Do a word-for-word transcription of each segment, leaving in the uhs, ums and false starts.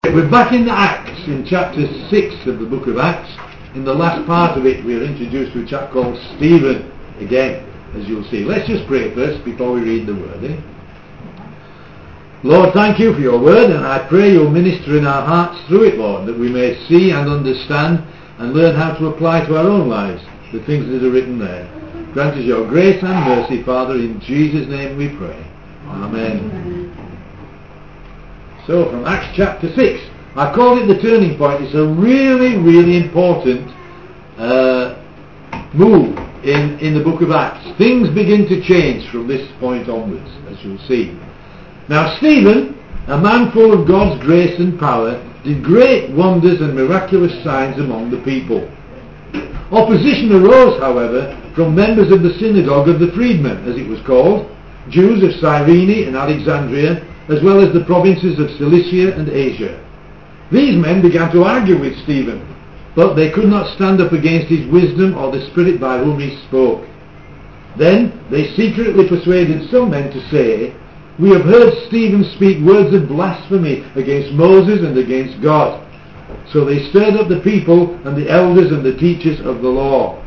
We're back in the Acts, in chapter six of the book of Acts. In the last part of it, we're introduced to a chap called Stephen, again, as you'll see. Let's just pray first before we read the word, eh? Lord, thank you for your word, and I pray you'll minister in our hearts through it, Lord, that we may see and understand and learn how to apply to our own lives the things that are written there. Grant us your grace and mercy, Father, in Jesus' name we pray. Amen. So, from Acts chapter six, I called it the turning point. It's a really, really important uh, move in, in the book of Acts. Things begin to change from this point onwards, as you'll see. Now, Stephen, a man full of God's grace and power, did great wonders and miraculous signs among the people. Opposition arose, however, from members of the synagogue of the freedmen, as it was called, Jews of Cyrene and Alexandria, as well as the provinces of Cilicia and Asia. These men began to argue with Stephen, but they could not stand up against his wisdom or the spirit by whom he spoke. Then they secretly persuaded some men to say, "We have heard Stephen speak words of blasphemy against Moses and against God." So they stirred up the people and the elders and the teachers of the law.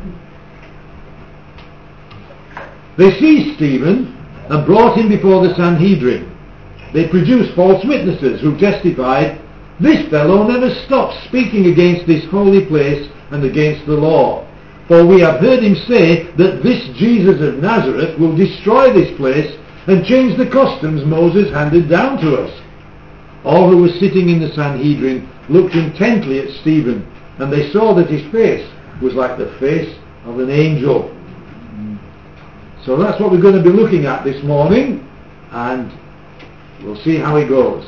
They seized Stephen and brought him before the Sanhedrin. They produced false witnesses who testified, "This fellow never stops speaking against this holy place and against the law. For we have heard him say that this Jesus of Nazareth will destroy this place and change the customs Moses handed down to us." All who were sitting in the Sanhedrin looked intently at Stephen, and they saw that his face was like the face of an angel. So that's what we're going to be looking at this morning, and we'll see how it goes.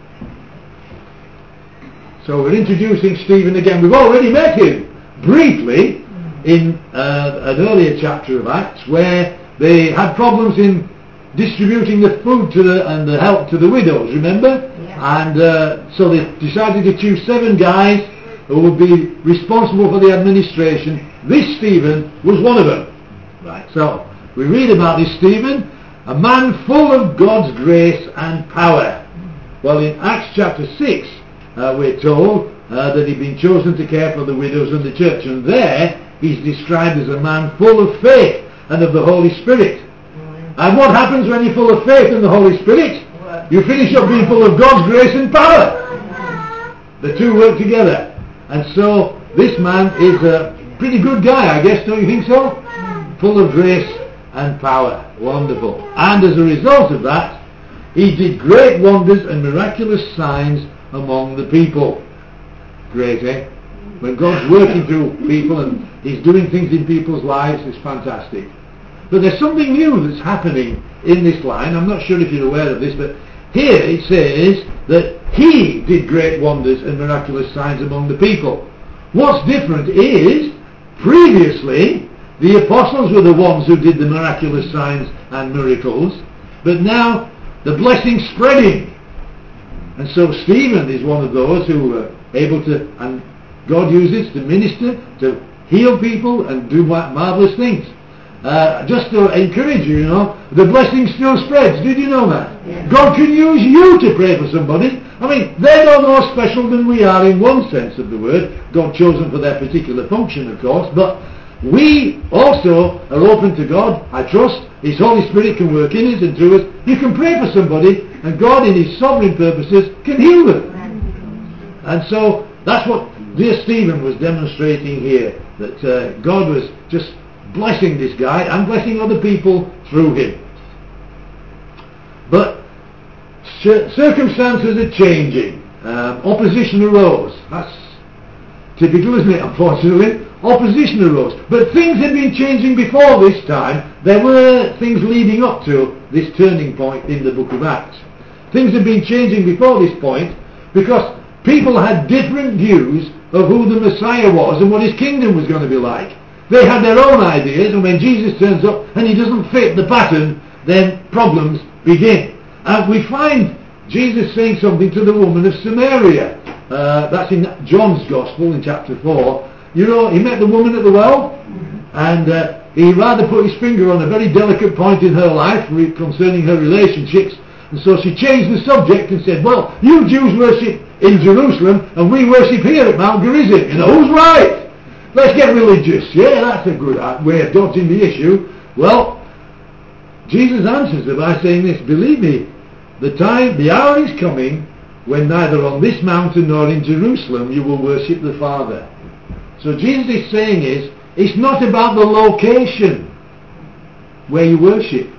So we're introducing Stephen again. We've already met him briefly in uh, an earlier chapter of Acts, where they had problems in distributing the food to the, and the help to the widows, remember? Yeah. And uh, so they decided to choose seven guys who would be responsible for the administration. This Stephen was one of them. Right. So we read about this Stephen, a man full of God's grace and power. Well, in Acts chapter six, uh, we're told uh, that he'd been chosen to care for the widows and the church, and there he's described as a man full of faith and of the Holy Spirit. And what happens when you're full of faith and the Holy Spirit? You finish up being full of God's grace and power. The two work together. And so this man is a pretty good guy, I guess, don't you think so? Full of grace and power. Wonderful. And as a result of that, he did great wonders and miraculous signs among the people. Great, eh? When God's working through people and he's doing things in people's lives, it's fantastic. But there's something new that's happening in this line. I'm not sure if you're aware of this, but here it says that he did great wonders and miraculous signs among the people. What's different is, previously, the apostles were the ones who did the miraculous signs and miracles, but now the blessing's spreading. And so Stephen is one of those who are able to, and God uses to minister, to heal people and do marvellous things. Uh, just to encourage you, you know, the blessing still spreads. Did you know that? Yeah. God can use you to pray for somebody. I mean, they're no more special than we are in one sense of the word. God chose them for their particular function, of course, but we also are open to God. I trust His Holy Spirit can work in us and through us. You can pray for somebody, and God in His sovereign purposes can heal them. And so that's what dear Stephen was demonstrating here, that uh, God was just blessing this guy and blessing other people through him. But circumstances are changing. Um, opposition arose. That's typical, isn't it, unfortunately? Opposition arose. But things had been changing before this time. There were things leading up to this turning point in the book of Acts. Things had been changing before this point because people had different views of who the Messiah was and what his kingdom was going to be like. They had their own ideas, and when Jesus turns up and he doesn't fit the pattern, then problems begin. And we find Jesus saying something to the woman of Samaria. Uh, that's in John's Gospel in chapter four. You know, he met the woman at the well, and uh, he rather put his finger on a very delicate point in her life concerning her relationships. And so she changed the subject and said, well, you Jews worship in Jerusalem and we worship here at Mount Gerizim. You know, who's right? Let's get religious. Yeah, that's a good way of dodging the issue. Well, Jesus answers her by saying this, believe me, the time, the hour is coming when neither on this mountain nor in Jerusalem you will worship the Father. So Jesus is saying is, it's not about the location where you worship.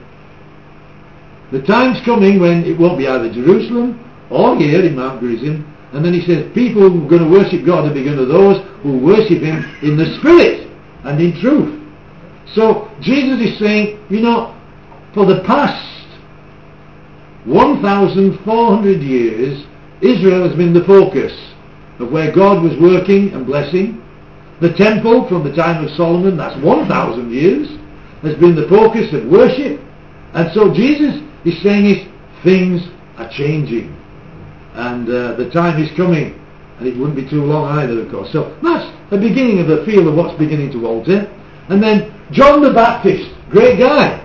The time's coming when it won't be either Jerusalem or here in Mount Gerizim. And then he says, people who are going to worship God will be going to those who worship Him in the Spirit and in truth. So Jesus is saying, you know, for the past one thousand four hundred years, Israel has been the focus of where God was working and blessing. The temple from the time of Solomon, that's one thousand years, has been the focus of worship. And so Jesus is saying is, things are changing. And uh, the time is coming. And it wouldn't be too long either, of course. So that's the beginning of the feel of what's beginning to alter. And then John the Baptist, great guy.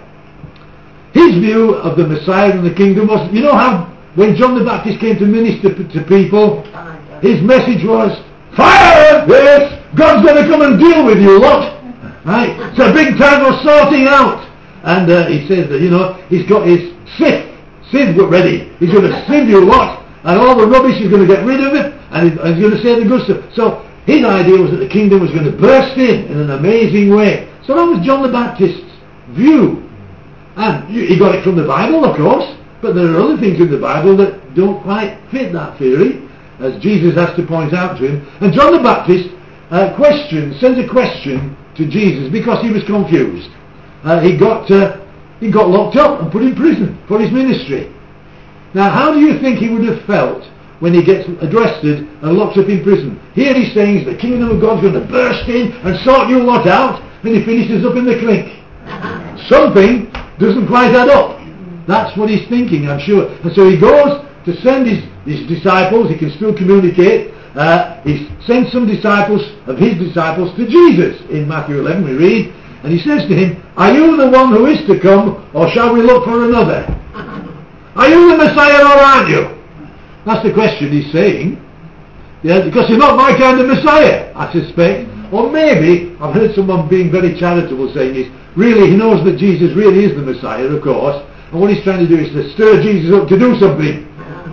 His view of the Messiah and the kingdom was, you know how when John the Baptist came to minister p- to people, his message was, fire! Yes, God's going to come and deal with you lot. Right? It's a big time of sorting out. And uh, he says that, you know, he's got his sieve, sieve ready. He's going to sieve you lot, and all the rubbish he's going to get rid of it, and he's, and he's going to say the good stuff. So his idea was that the kingdom was going to burst in in an amazing way. So that was John the Baptist's view. And he got it from the Bible, of course, but there are other things in the Bible that don't quite fit that theory, as Jesus has to point out to him. And John the Baptist uh, questions, sends a question to Jesus because he was confused. Uh, he got uh, he got locked up and put in prison for his ministry. Now, how do you think he would have felt when he gets arrested and locked up in prison? Here he's saying the kingdom of God's going to burst in and sort you lot out, and he finishes up in the clink. Something doesn't quite add up. That's what he's thinking, I'm sure. And so he goes to send his, his disciples. He can still communicate. Uh, he sends some disciples of his disciples to Jesus. In Matthew eleven we read, and he says to him, are you the one who is to come, or shall we look for another? Are you the Messiah or aren't you? That's the question he's saying. Yeah, because you're not my kind of Messiah, I suspect. Or maybe, I've heard someone being very charitable saying this, really he knows that Jesus really is the Messiah, of course, and what he's trying to do is to stir Jesus up to do something.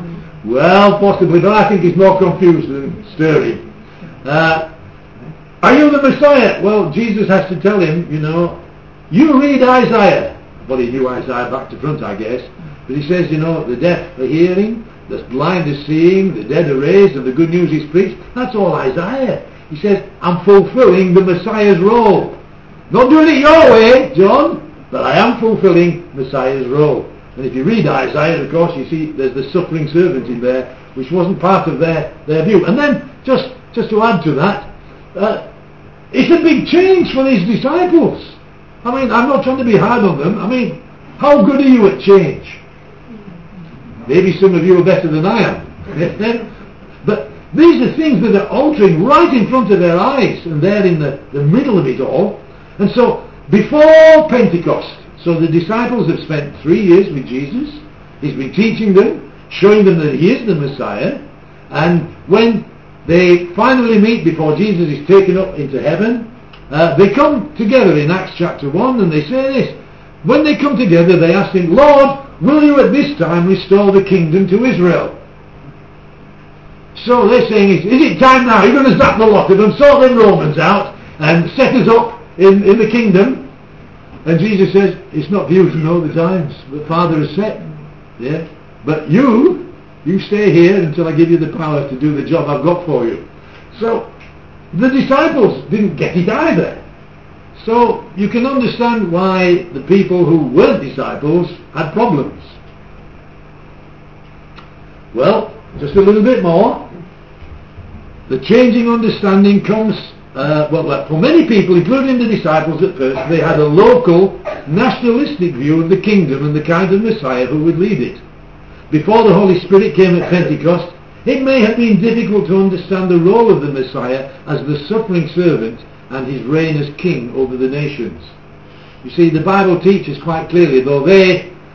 Well, possibly, but I think he's more confused than stirring. Uh, are you the Messiah? Well, Jesus has to tell him, you know, you read Isaiah. Well, he knew Isaiah back to front, I guess. But he says, you know, the deaf are hearing, the blind are seeing, the dead are raised, and the good news is preached. That's all Isaiah. He says, I'm fulfilling the Messiah's role. Not doing it your way, John, but I am fulfilling Messiah's role. And if you read Isaiah, of course, you see there's the suffering servant in there, which wasn't part of their, their view. And then, just, just to add to that, uh, it's a big change for these disciples. I mean, I'm not trying to be hard on them. I mean, how good are you at change? Maybe some of you are better than I am. But these are things that are altering right in front of their eyes, and they're in the, the middle of it all. And so, before Pentecost, so the disciples have spent three years with Jesus. He's been teaching them, showing them that he is the Messiah. And when they finally meet before Jesus is taken up into heaven, uh, they come together in Acts chapter one, and they say this. When they come together, they ask him, Lord, will you at this time restore the kingdom to Israel? So they're saying, is it time now? You're going to zap the lot of them, sort them Romans out, and set us up in, in the kingdom? And Jesus says, it's not for you to know the times the Father has set. Yeah? But you, you stay here until I give you the power to do the job I've got for you. So, the disciples didn't get it either. So, you can understand why the people who weren't disciples had problems. Well, just a little bit more. The changing understanding comes, uh, well, for many people, including the disciples at first, they had a local, nationalistic view of the kingdom and the kind of Messiah who would lead it. Before the Holy Spirit came at Pentecost, it may have been difficult to understand the role of the Messiah as the suffering servant and his reign as king over the nations. You see, the Bible teaches quite clearly, though they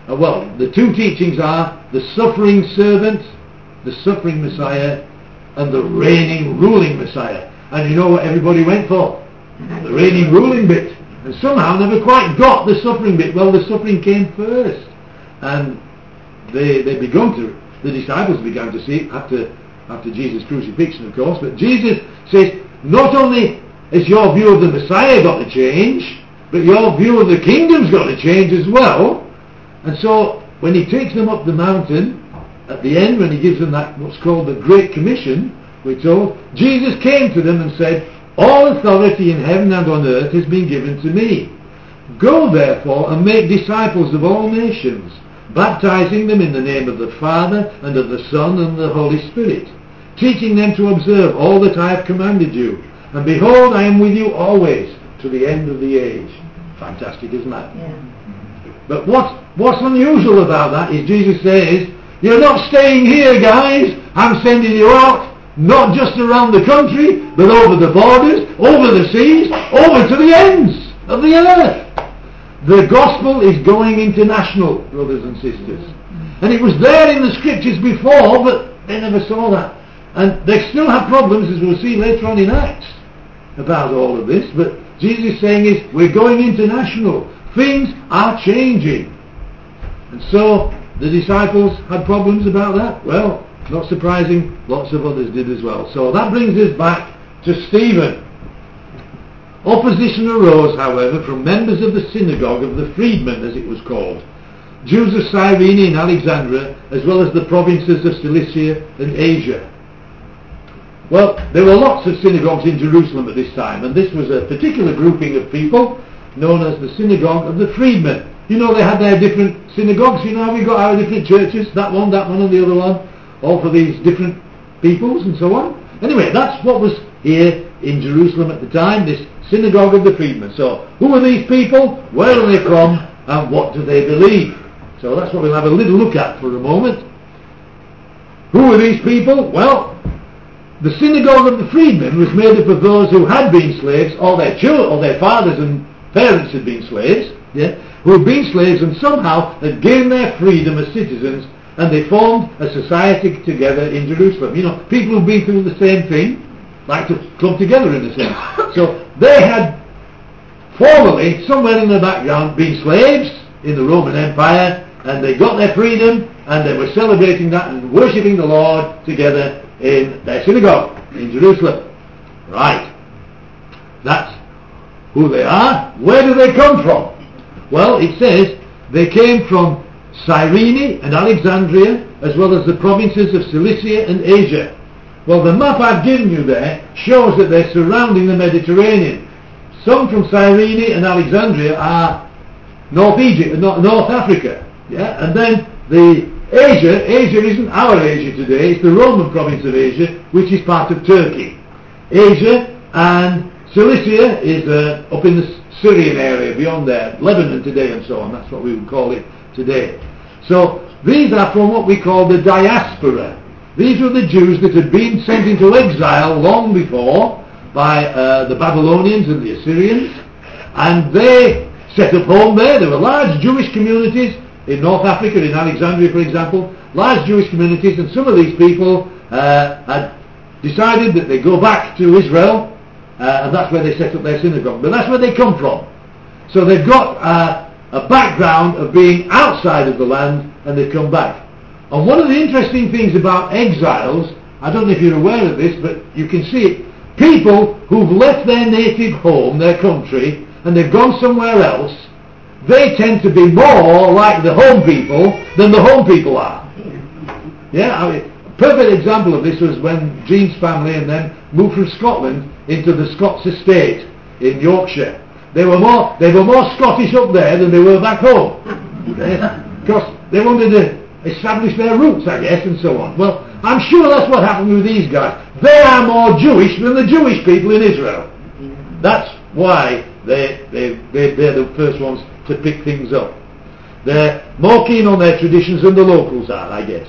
uh, well, the two teachings are the suffering servant, the suffering Messiah, and the reigning, ruling Messiah. And you know what everybody went for? The reigning, ruling bit. And somehow never quite got the suffering bit. Well, the suffering came first. And they they begun to, the disciples began to see it after, after Jesus' crucifixion, of course. But Jesus says, not only has your view of the Messiah got to change, but your view of the kingdom's got to change as well. And so, when he takes them up the mountain, at the end, when he gives them that, what's called the Great Commission, we're told, Jesus came to them and said, all authority in heaven and on earth has been given to me. Go therefore and make disciples of all nations, baptizing them in the name of the Father and of the Son and the Holy Spirit, teaching them to observe all that I have commanded you. And behold, I am with you always to the end of the age. Fantastic, isn't that? Yeah. But what, what's unusual about that is Jesus says, you're not staying here, guys. I'm sending you out. Not just around the country, but over the borders, over the seas, over to the ends of the earth. The gospel is going international, brothers and sisters. And it was there in the scriptures before, but they never saw that. And they still have problems, as we'll see later on in Acts, about all of this. But Jesus is saying is, we're going international. Things are changing. And so, the disciples had problems about that. Well, not surprising, lots of others did as well. So that brings us back to Stephen. Opposition arose, however, from members of the synagogue of the freedmen, as it was called, Jews of Cyrene and Alexandria, as well as the provinces of Cilicia and Asia. Well, there were lots of synagogues in Jerusalem at this time, and this was a particular grouping of people known as the synagogue of the freedmen. You know, they had their different synagogues. You know how we got our different churches, that one, that one and the other one, all for these different peoples and so on. Anyway, that's what was here in Jerusalem at the time, this synagogue of the freedmen. So, who are these people? Where are they from? And what do they believe? So that's what we'll have a little look at for a moment. Who are these people? Well, the synagogue of the freedmen was made up of those who had been slaves, or their children, or their fathers and parents had been slaves, yeah, who had been slaves and somehow had gained their freedom as citizens, and they formed a society together in Jerusalem. You know, people who've been through the same thing like to club together in a sense. So they had formerly, somewhere in the background, been slaves in the Roman Empire, and they got their freedom, and they were celebrating that and worshipping the Lord together in their synagogue in Jerusalem. Right. That's who they are. Where do they come from? Well, it says they came from Cyrene and Alexandria, as well as the provinces of Cilicia and Asia. Well, the map I've given you there shows that they're surrounding the Mediterranean. Some from Cyrene and Alexandria are North Egypt, North Africa, yeah, and then the Asia, Asia isn't our Asia today, it's the Roman province of Asia, which is part of Turkey. Asia and Cilicia is uh, up in the Syrian area, beyond there, Lebanon today and so on, that's what we would call it today. So, these are from what we call the diaspora. These were the Jews that had been sent into exile long before by uh, the Babylonians and the Assyrians, and they set up home there. There were large Jewish communities in North Africa, in Alexandria for example, large Jewish communities, and some of these people uh, had decided that they go back to Israel, uh, and that's where they set up their synagogue. But that's where they come from. So they've got uh, a background of being outside of the land, and they've come back. And one of the interesting things about exiles, I don't know if you're aware of this, but you can see it, people who've left their native home, their country, and they've gone somewhere else, they tend to be more like the home people than the home people are. Yeah, I mean, a perfect example of this was when Jean's family and them moved from Scotland into the Scots estate in Yorkshire. They were more, they were more Scottish up there than they were back home. Because they wanted to establish their roots, I guess, and so on. Well, I'm sure that's what happened with these guys. They are more Jewish than the Jewish people in Israel. That's why they, they, they, they're the first ones to pick things up. They're more keen on their traditions than the locals are, I guess.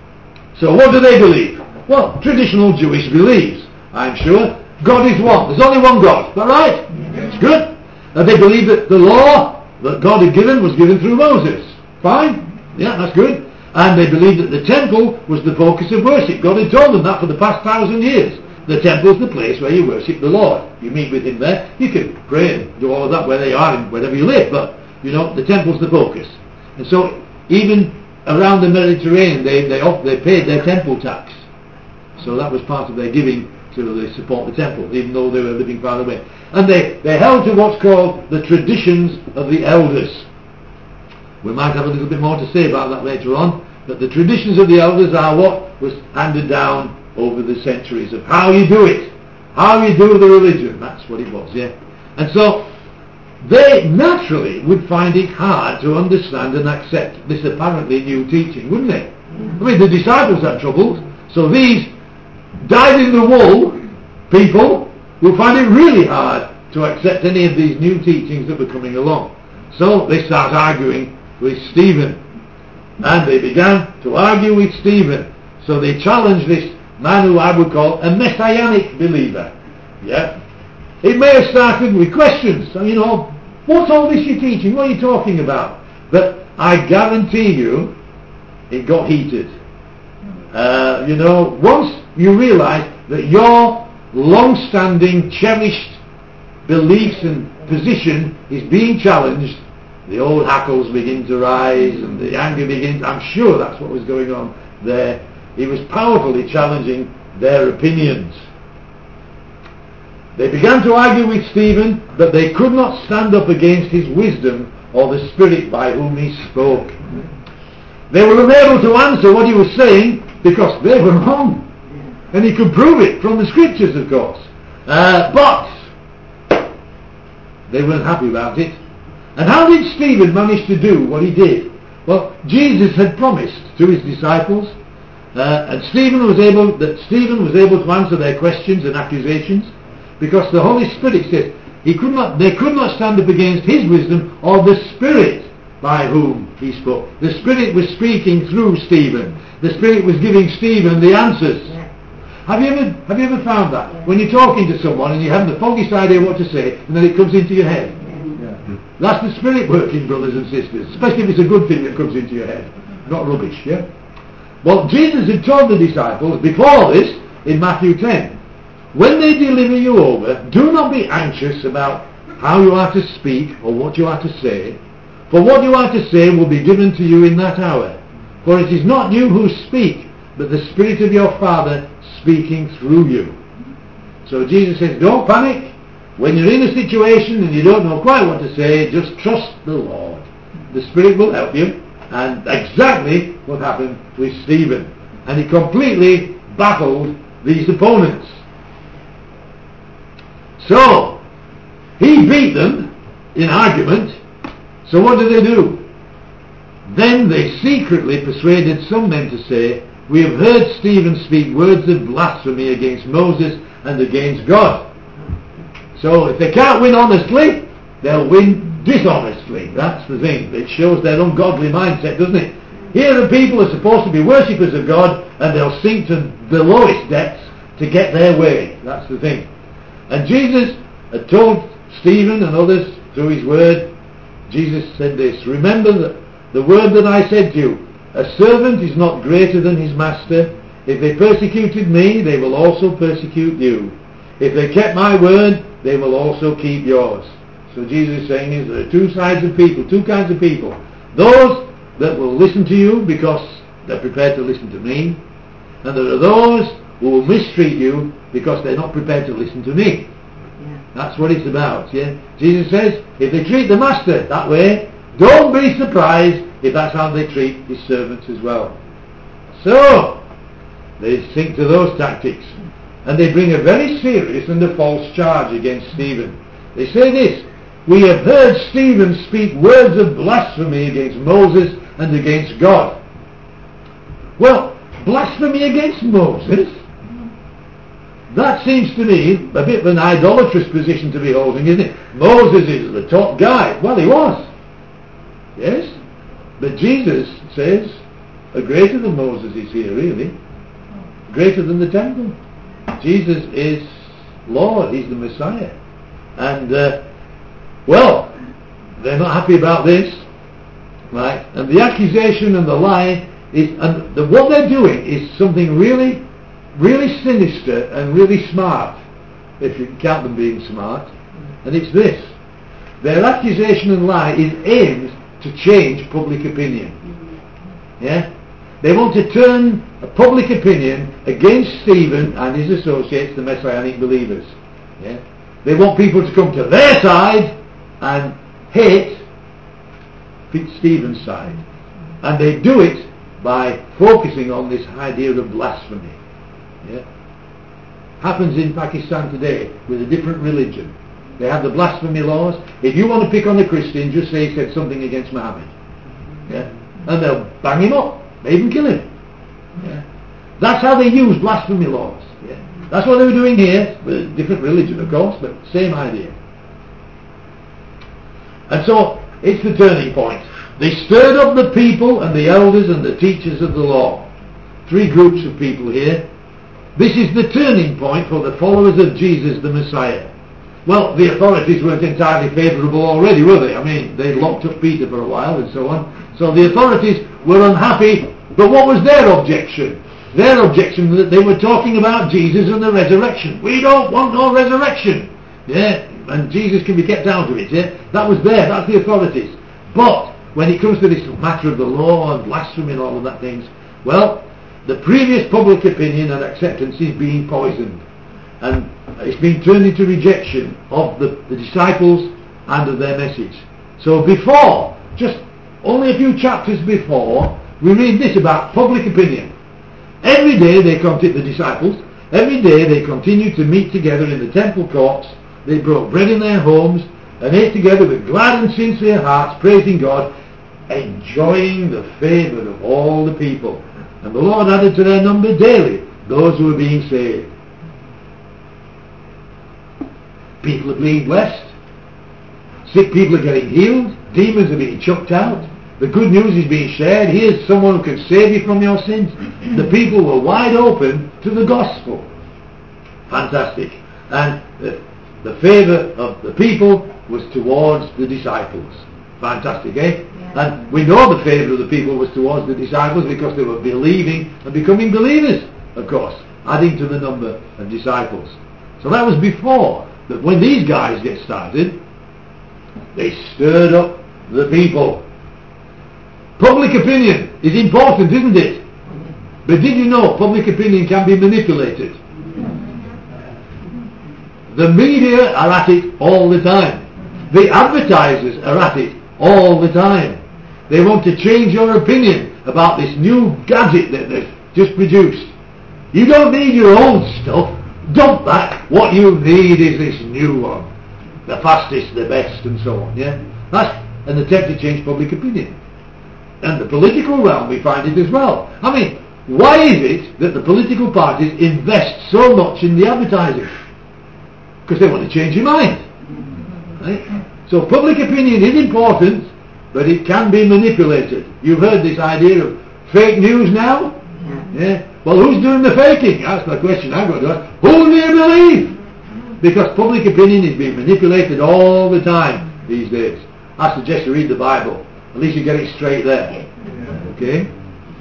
So what do they believe? Well, traditional Jewish beliefs, I'm sure. God is one. There's only one God. Is that right? That's good. And they believe that the law that God had given was given through Moses. Fine. Yeah, that's good. And they believed that the temple was the focus of worship. God had told them that for the past thousand years. The temple is the place where you worship the Lord. You meet with him there. You can pray and do all of that where they are and wherever you live, but, you know, the temple's the focus. And so, even around the Mediterranean, they, they, they paid their temple tax. So that was part of their giving to support the temple, even though they were living far away. And they, they held to what's called the traditions of the elders. We might have a little bit more to say about that later on, but the traditions of the elders are what was handed down over the centuries of how you do it, how you do the religion. That's what it was, yeah. And so they naturally would find it hard to understand and accept this apparently new teaching, wouldn't they? I mean, the disciples had troubles, so these dyed-in-the-wool people will find it really hard to accept any of these new teachings that were coming along. So they start arguing with Stephen, and they began to argue with Stephen. So they challenged this man who I would call a messianic believer. Yeah, it may have started with questions. So, you know, what's all this you're teaching? What are you talking about? But I guarantee you, it got heated. Uh, you know, once you realise that your long-standing, cherished beliefs and position is being challenged, the old hackles begin to rise and the anger begins. I'm sure that's what was going on there. He was powerfully challenging their opinions. They began to argue with Stephen, but they could not stand up against his wisdom or the spirit by whom he spoke. They were unable to answer what he was saying because they were wrong. And he could prove it from the scriptures, of course. Uh, but they weren't happy about it. And how did Stephen manage to do what he did? Well, Jesus had promised to his disciples, uh, and Stephen was able that Stephen was able to answer their questions and accusations, because the Holy Spirit says he could not, they could not stand up against his wisdom or the Spirit by whom he spoke. The Spirit was speaking through Stephen. The Spirit was giving Stephen the answers. Yeah. Have you ever have you ever found that? Yeah. When you're talking to someone and you haven't the foggiest idea what to say, and then it comes into your head. Yeah. That's the Spirit working, brothers and sisters, especially if it's a good thing that comes into your head, not rubbish. Yeah. Well, Jesus had told the disciples before this in Matthew ten, when they deliver you over, do not be anxious about how you are to speak or what you are to say, for what you are to say will be given to you in that hour. For it is not you who speak, but the Spirit of your Father speaking through you. So Jesus says, don't panic. When you're in a situation and you don't know quite what to say, just trust the Lord. The Spirit will help you. And exactly what happened with Stephen. And he completely baffled these opponents. So, he beat them in argument. So what did they do? Then they secretly persuaded some men to say, we have heard Stephen speak words of blasphemy against Moses and against God. So if they can't win honestly, they'll win dishonestly. That's the thing. It shows their ungodly mindset, doesn't it? Here the people are supposed to be worshippers of God, and they'll sink to the lowest depths to get their way. That's the thing. And Jesus had told Stephen and others through his word, Jesus said this, remember the, the word that I said to you, a servant is not greater than his master. If they persecuted me, they will also persecute you. If they kept my word, they will also keep yours. So Jesus is saying is there are two sides of people, two kinds of people. Those that will listen to you because they're prepared to listen to me, and there are those who will mistreat you because they're not prepared to listen to me. Yeah. That's what it's about. Yeah. Jesus says, if they treat the master that way, don't be surprised if that's how they treat his servants as well. So they sink to those tactics, and they bring a very serious and a false charge against Stephen. They say this, we have heard Stephen speak words of blasphemy against Moses and against God. Well, blasphemy against Moses? That seems to me a bit of an idolatrous position to be holding, isn't it? Moses is the top guy. Well, he was. Yes? But Jesus says, a greater than Moses is here, really. Greater than the temple. Jesus is Lord. He's the Messiah. And, uh, well, they're not happy about this. right? And the accusation and the lie is, and the, what they're doing is something really, really sinister and really smart, if you can count them being smart. And it's this: their accusation and lie is aimed to change public opinion. Yeah? They want to turn a public opinion against Stephen and his associates, the Messianic believers. Yeah? They want people to come to their side and hate Stephen's side. And they do it by focusing on this idea of blasphemy. Yeah? Happens in Pakistan today with a different religion. They have the blasphemy laws. If you want to pick on a Christian, just say he said something against Muhammad. Yeah? And they'll bang him up. They even kill him. Yeah? That's how they use blasphemy laws. Yeah? That's what they were doing here, with a different religion of course, but same idea. And so, it's the turning point. They stirred up the people and the elders and the teachers of the law. Three groups of people here. This is the turning point for the followers of Jesus the Messiah. Well, the authorities weren't entirely favourable already, were they? I mean, they locked up Peter for a while and so on. So the authorities were unhappy, but what was their objection? Their objection was that they were talking about Jesus and the resurrection. We don't want no resurrection. Yeah, and Jesus can be kept out of it. Yeah, that was there. That's the authorities. But when it comes to this matter of the law and blasphemy and all of that things, well, the previous public opinion and acceptance is being poisoned, and it's been turned into rejection of the, the disciples and of their message. So before, just only a few chapters before, we read this about public opinion. Every day they continued, the disciples, every day they continued to meet together in the temple courts. They broke bread in their homes and ate together with glad and sincere hearts, praising God, enjoying the favour of all the people. And the Lord added to their number daily those who were being saved. People are being blessed. Sick people are getting healed. Demons are being chucked out. The good news is being shared. Here's someone who can save you from your sins. The people were wide open to the gospel. Fantastic. And the, the favour of the people was towards the disciples. Fantastic, eh? Yeah. And we know the favour of the people was towards the disciples because they were believing and becoming believers, of course, adding to the number of disciples. So that was before. But when these guys get started, they stirred up the people. Public opinion is important, isn't it? But did you know public opinion can be manipulated? The media are at it all the time. The advertisers are at it all the time. They want to change your opinion about this new gadget that they've just produced. You don't need your old stuff. Dump that. What you need is this new one. The fastest, the best, and so on. Yeah, that's an attempt to change public opinion. And the political realm, we find it as well. I mean, why is it that the political parties invest so much in the advertising? Because they want to change your mind. Right? So public opinion is important, but it can be manipulated. You've heard this idea of fake news now? Yeah. Well, who's doing the faking? That's the question I've got to ask. Who do you believe? Because public opinion is being manipulated all the time these days. I suggest you read the Bible. At least you get it straight there. Okay?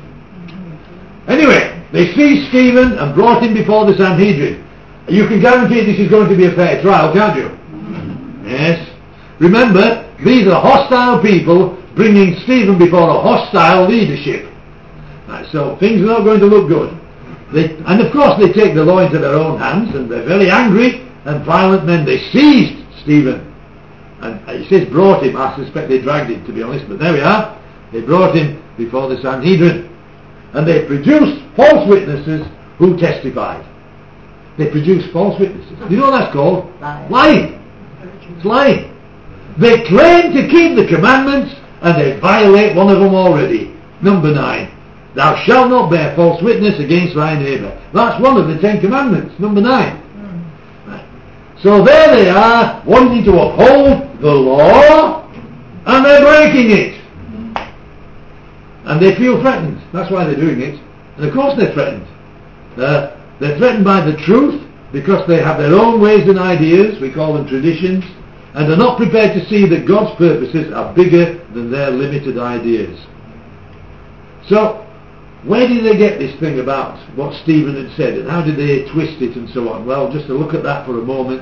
Anyway, they seized Stephen and brought him before the Sanhedrin. You can guarantee this is going to be a fair trial, can't you? Yes. Remember, these are hostile people bringing Stephen before a hostile leadership. Right, so things are not going to look good. They, and of course they take the law into their own hands, and they're very angry and violent men. They seized Stephen. And it says brought him. I suspect they dragged him, to be honest, but there we are. They brought him before the Sanhedrin. And they produced false witnesses who testified. They produced false witnesses. You know what that's called? Lying. Lying. It's lying. They claim to keep the commandments and they violate one of them already. Number nine. Thou shalt not bear false witness against thy neighbour. That's one of the Ten Commandments. Number nine. So there they are, wanting to uphold the law, and they're breaking it. And they feel threatened. That's why they're doing it. And of course they're threatened. Uh, they're threatened by the truth, because they have their own ways and ideas. We call them traditions. and are not prepared to see that God's purposes are bigger than their limited ideas. So, where did they get this thing about what Stephen had said, and how did they twist it and so on? Well, just to look at that for a moment.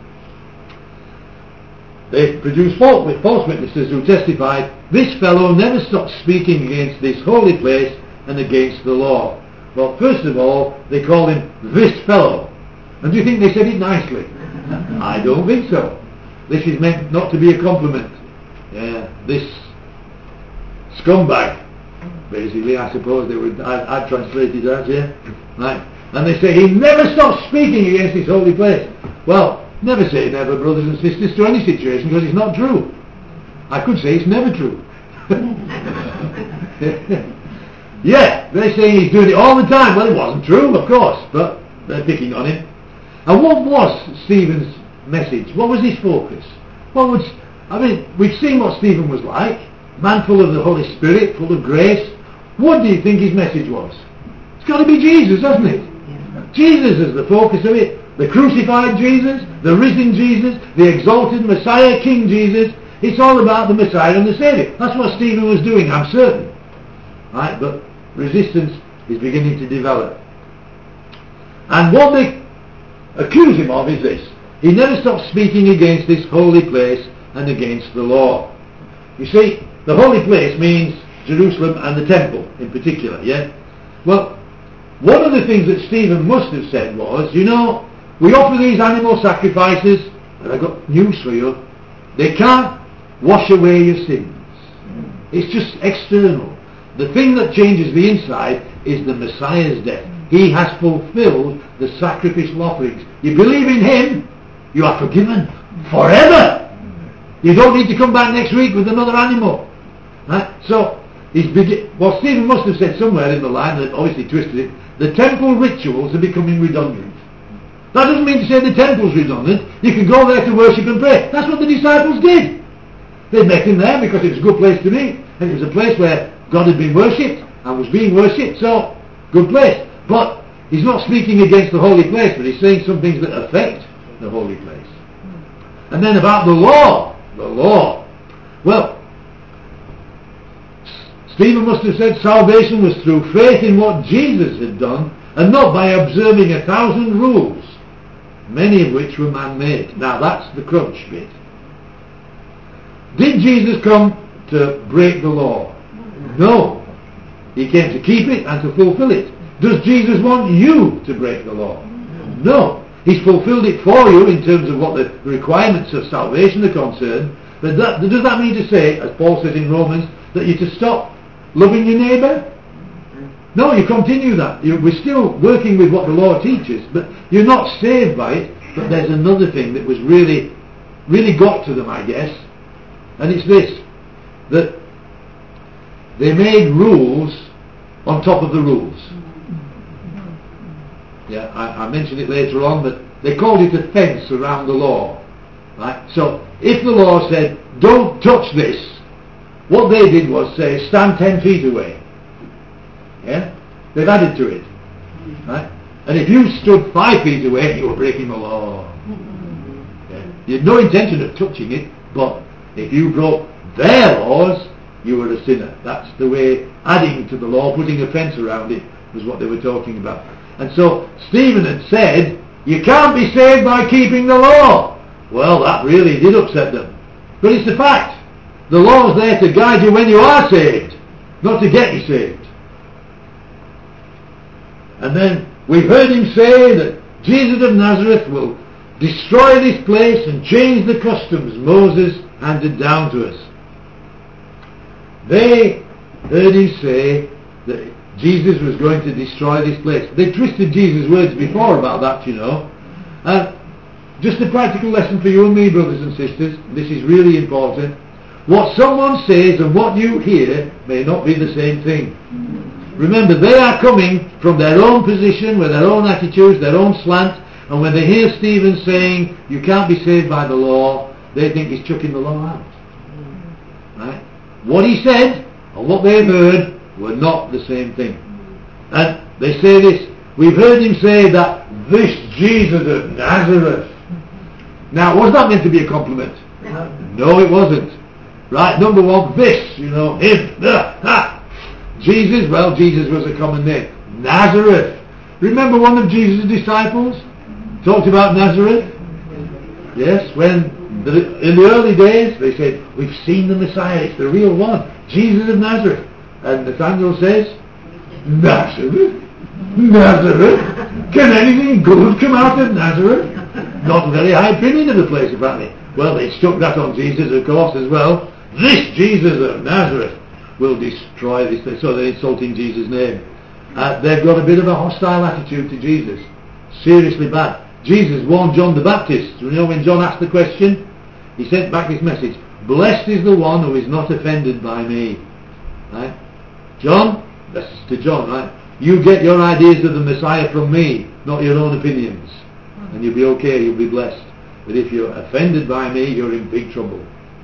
They produced false witnesses who testified, "This fellow never stopped speaking against this holy place and against the law." Well, first of all, they called him "this fellow." And do you think they said it nicely? I don't think so. This is meant not to be a compliment. Yeah, this scumbag, basically, I suppose they would. I, I'd translate it as, yeah, right. And they say he never stopped speaking against this holy place. Well, never say never, brothers and sisters, to any situation, because it's not true. I could say it's never true. Yeah, they're saying he's doing it all the time. Well, it wasn't true, of course, but they're picking on him. And what was Stephen's message? What was his focus? What was, I mean, we've seen what Stephen was like, man full of the Holy Spirit, full of grace. What do you think his message was? It's got to be Jesus, hasn't it? Jesus is the focus of it. The crucified Jesus, the risen Jesus, the exalted Messiah, King Jesus. It's all about the Messiah and the Saviour. That's what Stephen was doing, I'm certain. Right? But resistance is beginning to develop. And what they accuse him of is this: he never stopped speaking against this holy place and against the law. You see, the holy place means Jerusalem and the temple in particular, yeah? Well, one of the things that Stephen must have said was, you know, we offer these animal sacrifices, and I've got news for you, they can't wash away your sins. It's just external. The thing that changes the inside is the Messiah's death. He has fulfilled the sacrificial offerings. You believe in him, you are forgiven forever. You don't need to come back next week with another animal. Right? So, he's begin- well, Stephen must have said somewhere in the line, that obviously twisted it, the temple rituals are becoming redundant. That doesn't mean to say the temple's redundant. You can go there to worship and pray. That's what the disciples did. They met him there because it was a good place to meet, and it was a place where God had been worshipped and was being worshipped, so good place. But he's not speaking against the holy place, but he's saying some things that affect the holy place. And then about the law, the law. Well, Stephen must have said salvation was through faith in what Jesus had done, and not by observing a thousand rules, many of which were man-made. Now that's the crunch bit. Did Jesus come to break the law? No. He came to keep it and to fulfill it. Does Jesus want you to break the law? No. He's fulfilled it for you in terms of what the requirements of salvation are concerned. But that, does that mean to say, as Paul says in Romans, that you're to stop loving your neighbour? No, you continue that. You're, we're still working with what the law teaches, but you're not saved by it. But there's another thing that was really, really got to them, I guess, and it's this, that they made rules on top of the rules. Yeah, I, I mentioned it later on, but they called it a fence around the law. Right? So, if the law said, don't touch this, what they did was say, stand ten feet away. Yeah? They've added to it. Right? And if you stood five feet away, you were breaking the law. Yeah? You had no intention of touching it, but if you broke their laws, you were a sinner. That's the way, adding to the law, putting a fence around it, was what they were talking about. And so Stephen had said, you can't be saved by keeping the law. Well, that really did upset them. But it's a fact. The law is there to guide you when you are saved, not to get you saved. And then we've heard him say that Jesus of Nazareth will destroy this place and change the customs Moses handed down to us. They heard him say that Jesus was going to destroy this place. They twisted Jesus' words before about that, you know. And just a practical lesson for you and me, brothers and sisters. This is really important. What someone says and what you hear may not be the same thing. Remember, they are coming from their own position, with their own attitudes, their own slant, and when they hear Stephen saying, you can't be saved by the law, they think he's chucking the law out. Right? What he said, and what they've heard, were not the same thing. And they say this, we've heard him say that this Jesus of Nazareth. Now, was that meant to be a compliment? No, it wasn't. Right, number one, this, you know, him, uh, ha. Jesus, well, Jesus was a common name. Nazareth. Remember one of Jesus' disciples talked about Nazareth? Yes, when the, in the early days they said, we've seen the Messiah, it's the real one, Jesus of Nazareth. And Nathanael says, Nazareth? Nazareth? Can anything good come out of Nazareth? Not a very high opinion of the place, apparently. Well, they stuck that on Jesus, of course, as well. This Jesus of Nazareth will destroy this. So they're insulting Jesus' name. Uh, they've got a bit of a hostile attitude to Jesus. Seriously bad. Jesus warned John the Baptist. You know when John asked the question? He sent back this message. Blessed is the one who is not offended by me. Right? John, that's to John, right? You get your ideas of the Messiah from me, not your own opinions. And you'll be okay, you'll be blessed. But if you're offended by me, you're in big trouble.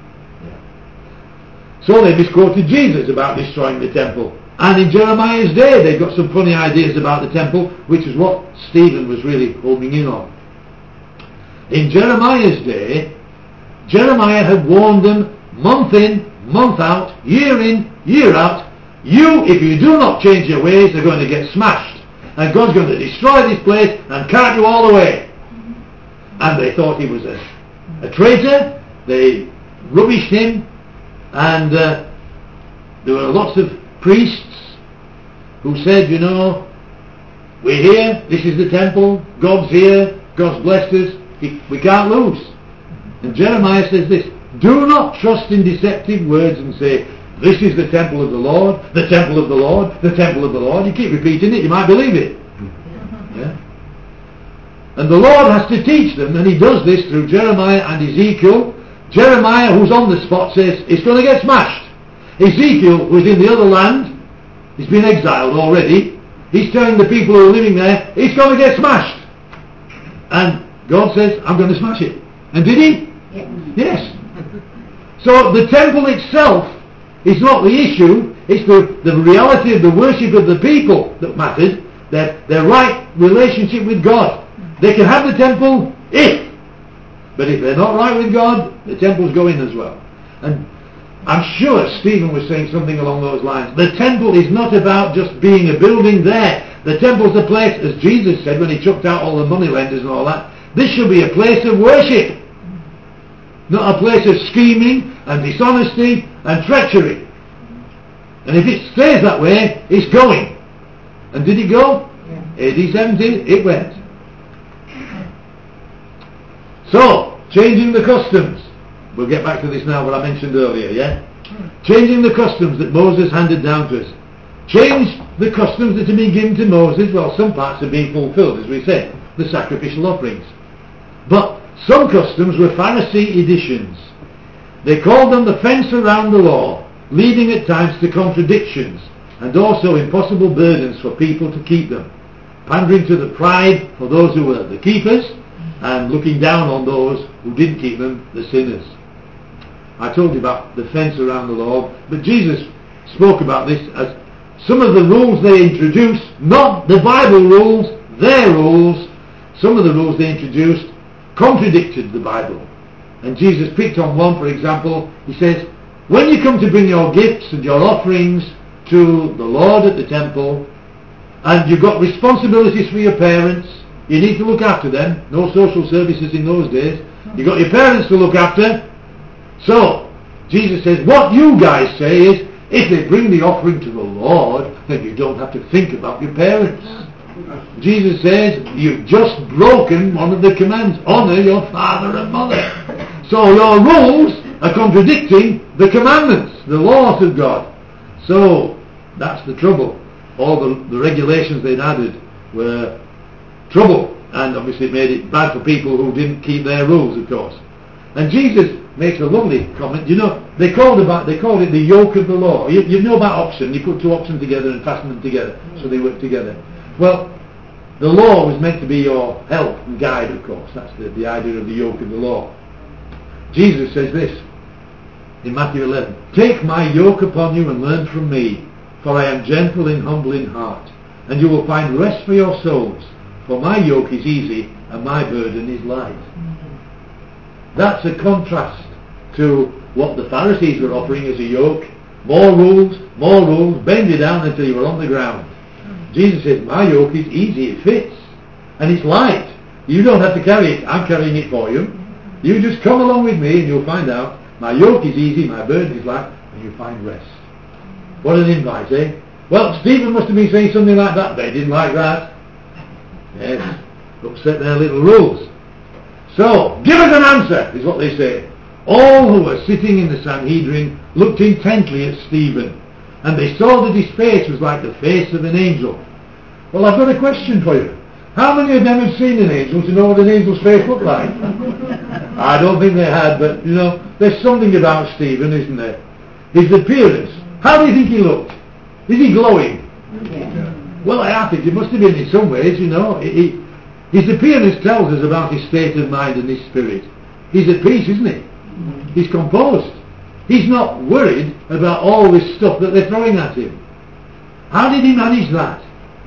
Yeah. So they misquoted Jesus about destroying the temple. And in Jeremiah's day, they got some funny ideas about the temple, which is what Stephen was really homing in on. In Jeremiah's day, Jeremiah had warned them month in, month out, year in, year out, you, if you do not change your ways, are going to get smashed. And God's going to destroy this place and cart you all away. And they thought he was a, a traitor. They rubbished him. And uh, there were lots of priests who said, you know, we're here, this is the temple, God's here, God's blessed us, we can't lose. And Jeremiah says this, do not trust in deceptive words and say, this is the temple of the Lord, the temple of the Lord, the temple of the Lord. You keep repeating it, you might believe it. Yeah? And the Lord has to teach them, and he does this through Jeremiah and Ezekiel. Jeremiah, who's on the spot, says, it's going to get smashed. Ezekiel, who's in the other land, he's been exiled already, he's telling the people who are living there, it's going to get smashed. And God says, I'm going to smash it. And did he? Yeah. Yes. So the temple itself is not the issue, it's the, the reality of the worship of the people that mattered, their, their right relationship with God. They can have the temple if, but if they're not right with God, the temple's going as well. And I'm sure Stephen was saying something along those lines. The temple is not about just being a building there. The temple's a place, as Jesus said when he chucked out all the moneylenders and all that, this should be a place of worship, not a place of scheming and dishonesty and treachery. And if it stays that way, it's going. And did it go? Yeah. A D seventy, it went. So, changing the customs. We'll get back to this now, what I mentioned earlier, yeah? Changing the customs that Moses handed down to us. Change the customs that have been given to Moses. Well, some parts are being fulfilled, as we said, the sacrificial offerings. But some customs were Pharisee editions. They called them the fence around the law, leading at times to contradictions and also impossible burdens for people to keep them, pandering to the pride for those who were the keepers and looking down on those who didn't keep them, the sinners. I told you about the fence around the law, but Jesus spoke about this as some of the rules they introduced, not the Bible rules, their rules, some of the rules they introduced contradicted the Bible. And Jesus picked on one, for example. He says, when you come to bring your gifts and your offerings to the Lord at the temple, and you've got responsibilities for your parents, you need to look after them. No social services in those days. You've got your parents to look after. So, Jesus says, what you guys say is, if they bring the offering to the Lord, then you don't have to think about your parents. Jesus says, you've just broken one of the commands. Honour your father and mother. So your rules are contradicting the commandments, the laws of God. So that's the trouble. All the, the regulations they'd added were trouble. And obviously it made it bad for people who didn't keep their rules, of course. And Jesus makes a lovely comment. You know, they called about they called it the yoke of the law. You, you know about oxen. You put two oxen together and fasten them together so they work together. Well, the law was meant to be your help and guide, of course. That's the, the idea of the yoke of the law. Jesus says this in Matthew eleven, take my yoke upon you and learn from me, for I am gentle and humble in heart, and you will find rest for your souls, for my yoke is easy and my burden is light. That's a contrast to what the Pharisees were offering as a yoke. More rules, more rules, bend you down until you were on the ground. Jesus said, my yoke is easy, it fits, and it's light. You don't have to carry it, I'm carrying it for you. You just come along with me and you'll find out my yoke is easy, my burden is light, and you'll find rest. What an invite, eh? Well, Stephen must have been saying something like that. They didn't like that. Yes, upset their little rules. So, give us an answer, is what they say. All who were sitting in the Sanhedrin looked intently at Stephen, and they saw that his face was like the face of an angel. Well, I've got a question for you. How many of them had seen an angel to know what an angel's face looked like? I don't think they had, but, you know, there's something about Stephen, isn't there? His appearance. How do you think he looked? Is he glowing? Yeah. Well, I think it must have been in some ways, you know. He, his appearance tells us about his state of mind and his spirit. He's at peace, isn't he? He's composed. He's not worried about all this stuff that they're throwing at him. How did he manage that?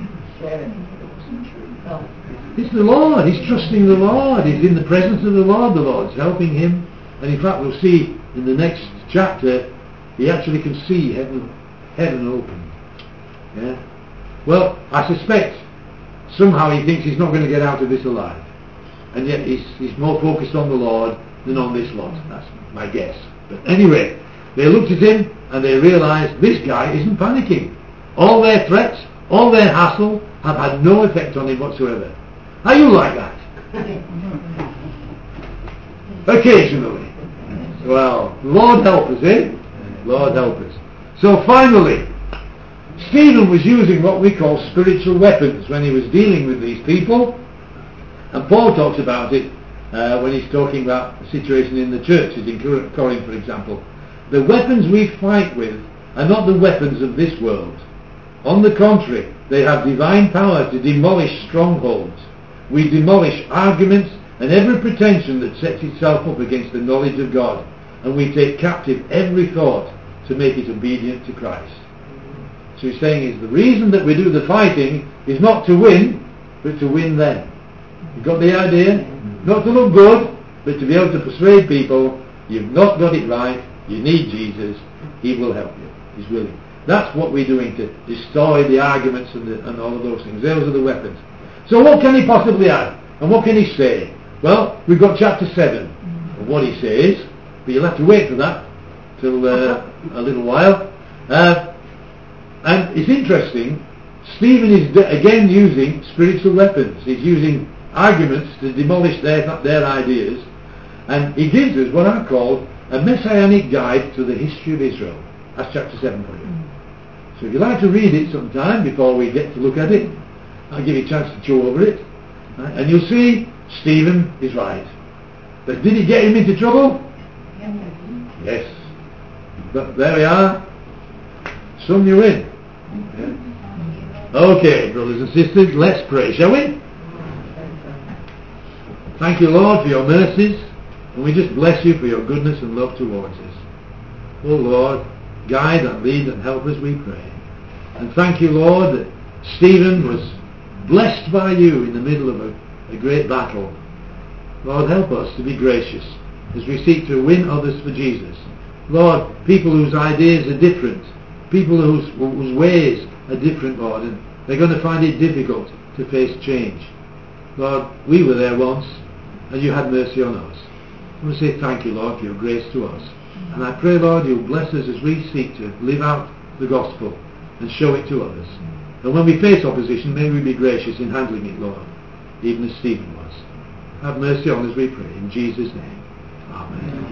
It's the Lord. He's trusting the Lord. He's in the presence of the Lord. The Lord's helping him. And in fact, we'll see in the next chapter, he actually can see heaven, heaven open. Yeah. Well, I suspect somehow he thinks he's not going to get out of this alive, and yet he's he's more focused on the Lord than on this lot. That's my guess. But anyway, they looked at him and they realised this guy isn't panicking. All their threats, all their hassle have had no effect on him whatsoever. Are you like that? Occasionally. Well, Lord help us, eh? Lord help us. So finally, Stephen was using what we call spiritual weapons when he was dealing with these people, and Paul talks about it uh, when he's talking about the situation in the churches in Corinth, for example. The weapons we fight with are not the weapons of this world. On the contrary, they have divine power to demolish strongholds. We demolish arguments and every pretension that sets itself up against the knowledge of God, and we take captive every thought to make it obedient to Christ. So he's saying is the reason that we do the fighting is not to win, but to win them. You got the idea? Not to look good, but to be able to persuade people, you've not got it right, you need Jesus, he will help you, he's willing. That's what we're doing to destroy the arguments and, the, and all of those things. Those are the weapons. So what can he possibly add? And what can he say? Well, we've got chapter seven of what he says, but you'll have to wait for that till uh, a little while. Uh, and it's interesting, Stephen is de- again using spiritual weapons. He's using arguments to demolish their, their ideas, and he gives us what I call a messianic guide to the history of Israel. That's chapter seven for you. So if you'd like to read it sometime before we get to look at it, I'll give you a chance to chew over it. Right? And you'll see Stephen is right. But did he get him into trouble? Yes. But there we are. Some you in. Yeah. Okay, brothers and sisters, let's pray, shall we? Thank you, Lord, for your mercies, and we just bless you for your goodness and love towards us. Oh Lord, guide and lead and help us, we pray. And thank you, Lord, that Stephen was blessed by you in the middle of a, a great battle. Lord, help us to be gracious as we seek to win others for Jesus. Lord, people whose ideas are different, people whose, whose ways are different, Lord, and they're going to find it difficult to face change. Lord, we were there once, and you had mercy on us. I want to say thank you, Lord, for your grace to us. And I pray, Lord, you'll bless us as we seek to live out the gospel and show it to others. And when we face opposition, may we be gracious in handling it, Lord, even as Stephen was. Have mercy on us, we pray, in Jesus' name. Amen.